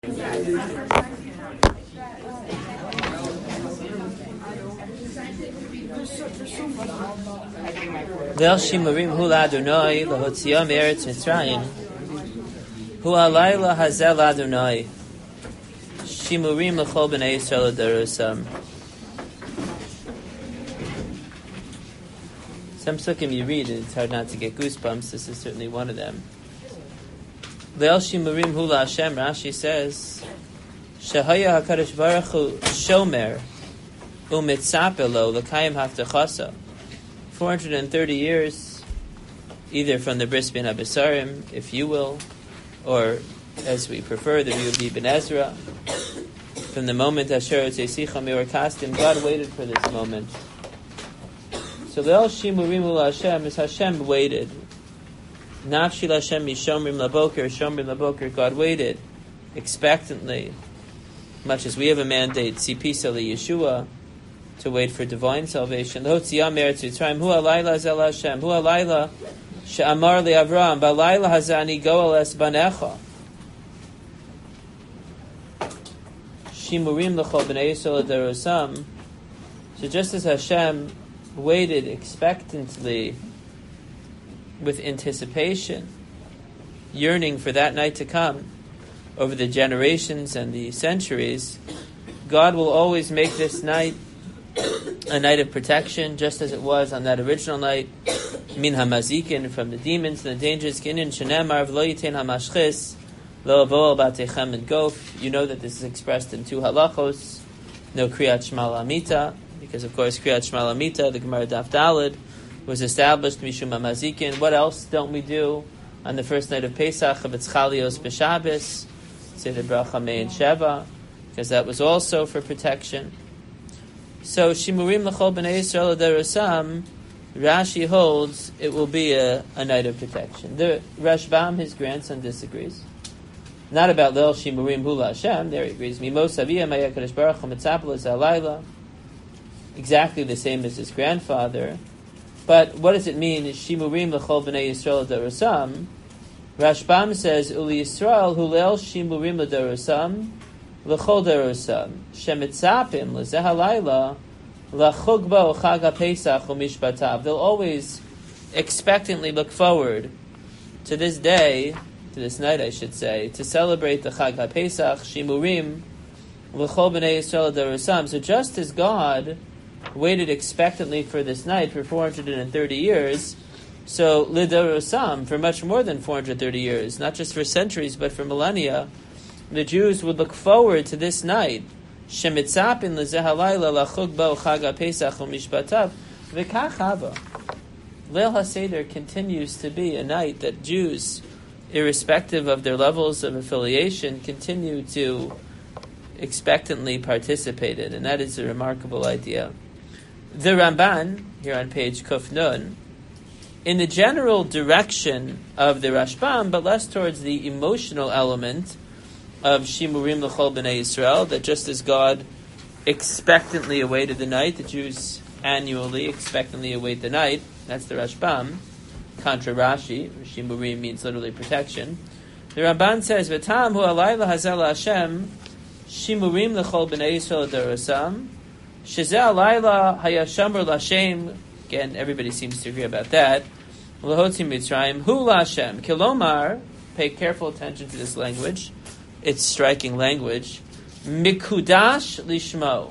Leil Shimurim Hu L'Adonai L'Hotziyah Me'eretz Mitzrayim Hu Halayla Hazel L'Adonai Shimurim L'Chol B'nei Yisrael L'Darosam. Some psukim you read, it's hard not to get goosebumps. This is certainly one of them. Leil Shimurim Hu L'Hashem, Rashi says, Shehaya HaKadosh Baruch Hu Shomer U'Mitzapeh Lo L'Kayim Haftachasa. 430 years, either from the Bris Ben Abisarim, if you will, or as we prefer, the view of Ibn Ezra, from the moment Asher Tzesicha Meor Kastim, God waited for this moment. So Leil Shimurim Hu L'Hashem is Hashem waited. Nafshi L'Hashem Mishomrim Laboker, Shomrim Laboker, God waited expectantly, much as we have a mandate, Tzipisa Yeshua, to wait for divine salvation. L'Hotziyah Me'eretz Mitzrayim Hu Halayla Zel Hashem Hu Halayla She'amar LeAvram B'Halayla Hazani Goel Es Banecha Shimurim L'Chol B'nei Yisrael L'Darosam. So just as Hashem waited expectantly with anticipation, yearning for that night to come over the generations and the centuries, God will always make this night a night of protection, just as it was on that original night, min hamazikin, from the demons and the dangers. Kinin shenemar v'lo yitain hamashchis lo avo al batechem and gof. You know that this is expressed in two halachos. No kriyat shema l'amita, because of course kriyat shema l'amita, the Gemara Daf Daled, was established mishum hamazikin. What else don't we do on the first night of Pesach of Etzchalios b'Shabbos? Say the bracha Mein Sheva, because that was also for protection. So Shimurim L'Chol B'nei Yisrael L'Darosam, Rashi holds it will be a night of protection. The Rashbam, his grandson, disagrees. Not about Leil Shimurim Hu L'Hashem. There he agrees. Mimos Aviyah Ma'ya Kadosh Baruch Hu Mitzapeh Lo Zalayla. Exactly the same as his grandfather. But what does it mean? Shimurim L'Chol B'nei Yisrael L'Darosam. Rashbam says Uli Yisrael Hu Leil Shimurim L'Darosam L'Chol Darosam Shemitzapim L'Zeh Halayla L'Chug Bo Chag HaPesach U'Mishpatav. They'll always expectantly look forward to this day, to this night I should say, to celebrate the Chag HaPesach, Shimurim L'Chol B'nei Yisrael Darosam. So just as God waited expectantly for this night for 430 years, so L'Darosam, for much more than 430 years, not just for centuries but for millennia, the Jews would look forward to this night. Shemitzapin l'zeh halayla lachug bo chag haPesach u'mishpatav v'kach hava. Leil HaSeder continues to be a night that Jews, irrespective of their levels of affiliation, continue to expectantly participate in, and that is a remarkable idea. The Ramban, here on page Kuf Nun, in the general direction of the Rashbam, but less towards the emotional element of Shimurim L'Chol B'nei Yisrael, that just as God expectantly awaited the night, the Jews annually expectantly await the night. That's the Rashbam. Contra Rashi, Shimurim means literally protection. The Ramban says, V'tam hu halayla hazel Hashem Shimurim L'Chol B'nei Yisrael Darosam Shezeh halayla hayashamar l'Hashem. Again, everybody seems to agree about that. L'Hotzim Mitzrayim Hu L'Hashem Kilomar. Pay careful attention to this language. It's striking language. Mikudash lishmo.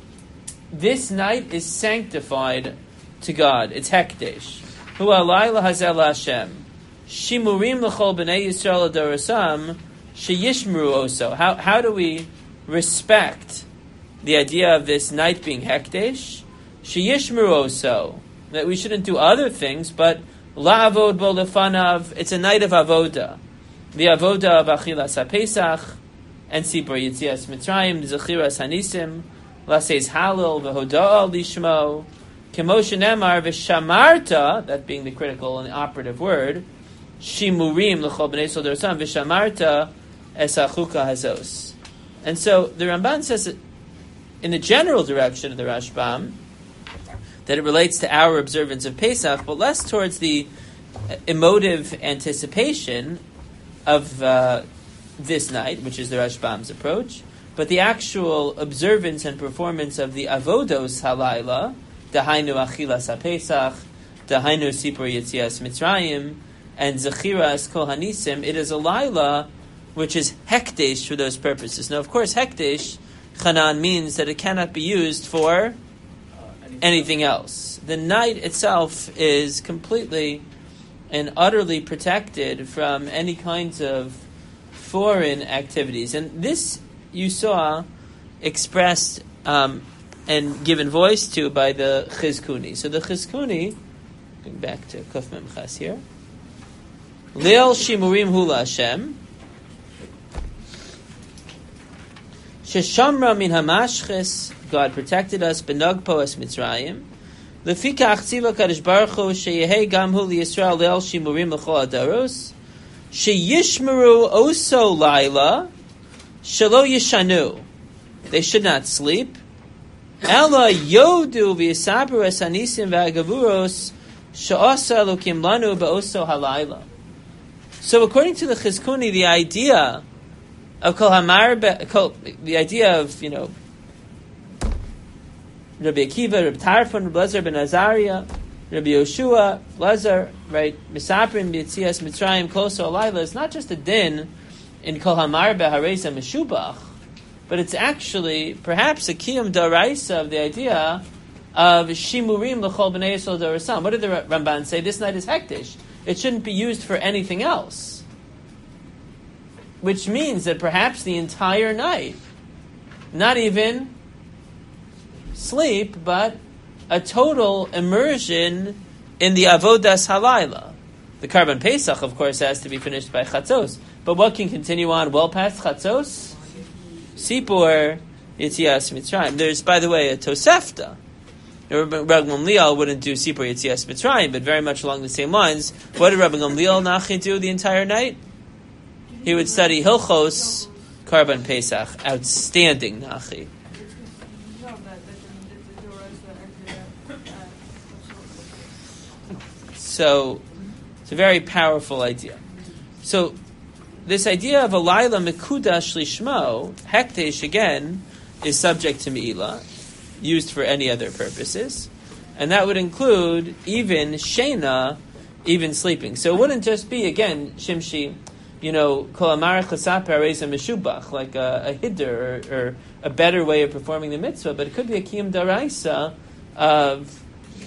This night is sanctified to God. It's hekdesh. Hu halayla hazel Hashem. Shimurim l'chol b'nei Yisrael darasam sheyishmru oso. How do we respect the idea of this night being hekdesh? Sheyishmru oso. That we shouldn't do other things, but la'avod bo lefanav. It's a night of avoda. The avoda of Achilas HaPesach, and Sipur Yitzias Mitzrayim, Zechiras Hanisim, Laseis Halil, V'hoda'ah Lishmo, Kemoshe Nemar, V'shamarta, that being the critical and operative word, Shimurim L'Chol B'nei Yisrael Darosam, V'shamarta Es HaChuka Hazos. And so the Ramban says that in the general direction of the Rashbam, that it relates to our observance of Pesach, but less towards the emotive anticipation of this night, which is the Rashbam's approach, but the actual observance and performance of the Avodos Halayla, Dahainu Achilas HaPesach, Dahainu Sipur Yetzias Mitzrayim, and Zechiras Kohanisim, it is a Laila which is Hekdesh for those purposes. Now, of course, Hekdesh, Chanan, means that it cannot be used for anything else. The night itself is completely and utterly protected from any kinds of foreign activities. And this you saw expressed and given voice to by the Chizkuni. So the Chizkuni, going back to Kuf Mem Ches here, Leil Shimurim Hula Hashem, Sheshamra Min Hamashches, God protected us, Benag Poas Mitzrayim, Lefikach Tziva Kadosh Baruch Hu, Sheyehei Gam Hu Yisrael Leil Shimurim L'chol Adaros, Sheyishmeru Oso Laila, Shalo Yishanu, they should not sleep. Ela Yodu V'Yisabu Esanisim V'Agavuros Sha'asa Elokim Lanu Ba'oso Halayla. So, according to the Chizkuni, the idea of Kol Hamar, the idea of Rabbi Akiva, Rabbi Tarfon, Rabbi Lezer ben Azariah, Rabbi Yoshua, Lezer, right? Misaprim B'Yetzias Mitzrayim Koso Halayla is not just a din in Kol Hamar Behareza Meshubach, but it's actually perhaps a kiyum daraisa of the idea of shimurim l'chol b'nei yisrael darasam. What did the Ramban say? This night is hektish. It shouldn't be used for anything else. Which means that perhaps the entire night, not even sleep, but a total immersion in the avodas halayla. The Karban Pesach, of course, has to be finished by chatzos. But what can continue on well past chatzos? Sipur Yetzias Mitzrayim. There's, by the way, a Tosefta. Rabbi Gamliel wouldn't do Sipur Yetzias Mitzrayim, but very much along the same lines. What did Rabbi Gamliel Nachi do the entire night? He would study Hilchos Karban Pesach. Outstanding Nachi. So, it's a very powerful idea. So, this idea of a Laila Mekudash Lishmo, Hekdesh, again, is subject to Me'ilah, used for any other purposes. And that would include even Shena, even sleeping. So it wouldn't just be, again, Shimshi, Kol Amar Chasap Hareza Meshubach, like a hiddur or a better way of performing the mitzvah, but it could be a Kiyum Daraisa of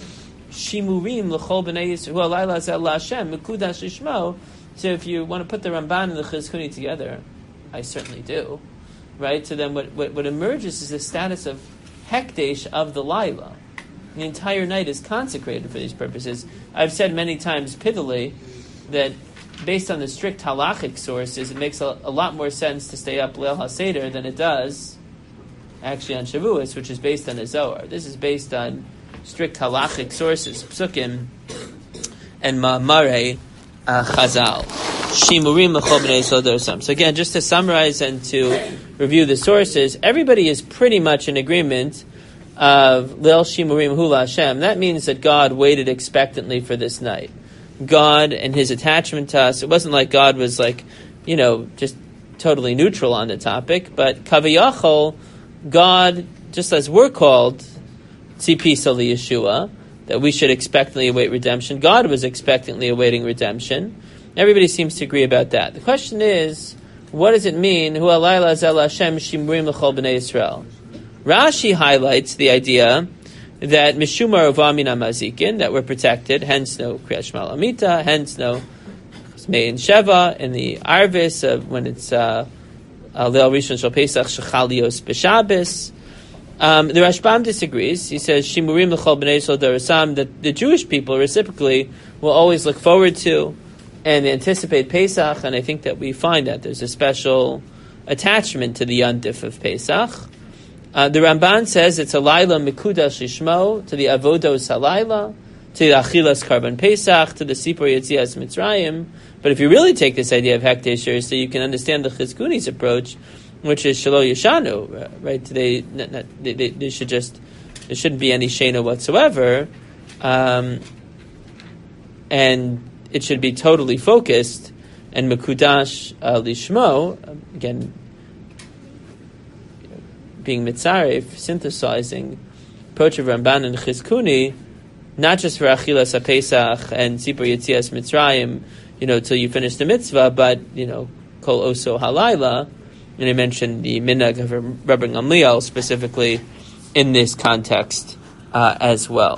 Shimurim L'chol B'nei Yisrael, Hu Alayla Zel Hashem, Mekudash Lishmo. So if you want to put the Ramban and the Chizkuni together, I certainly do, right? So then what emerges is the status of Hekdesh of the Laila. The entire night is consecrated for these purposes. I've said many times piddly that based on the strict halachic sources, it makes a lot more sense to stay up Leil HaSeder than it does actually on Shavuos, which is based on the Zohar. This is based on strict halachic sources, Psukim and Ma'amarei Chazal. Shimurim l'chol b'nei yisrael darasam. So again, just to summarize and to review the sources, everybody is pretty much in agreement of Leil Shimurim Hula Hashem. That means that God waited expectantly for this night. God and His attachment to us, it wasn't like God was just totally neutral on the topic, but Kaviyachol, God, just as we're called Tzipisa Yeshua, that we should expectantly await redemption. God was expectantly awaiting redemption. Everybody seems to agree about that. The question is, what does it mean? Hu alayla zel Hashem shimrim l'chol b'nei Yisrael. Rashi highlights the idea that mishumar uvamina mazikin, that we're protected, hence no kriyat shema l'amita, hence no Mein Sheva in the Arvis of when it's Leil Rishon Shel Pesach Shechalios B'Shabbos. The Rashbam disagrees. He says Shimurim L'chol B'nei Yisrael Darasam, that the Jewish people reciprocally will always look forward to and anticipate Pesach, and I think that we find that there's a special attachment to the Yontif of Pesach. The Ramban says it's a Laila Mekudash Lishmo, to the Avodos Halayla, to the Achilas Karban Pesach, to the Sipur Yetzias Mitzrayim. But if you really take this idea of Hekdesh seriously, you can understand the Chizkuni's approach, which is Shelo Yeshanu, right? They should just, there shouldn't be any Shena whatsoever, and it should be totally focused and Mekudash Lishmo, again, being Mitzaref, synthesizing approach of Ramban and Chizkuni, not just for Achilas HaPesach and Tzipor Yetzias Mitzrayim, till you finish the mitzvah, but, Kol Oso Halayla, and I mentioned the Minhag of Rabbi Gamliel specifically in this context as well.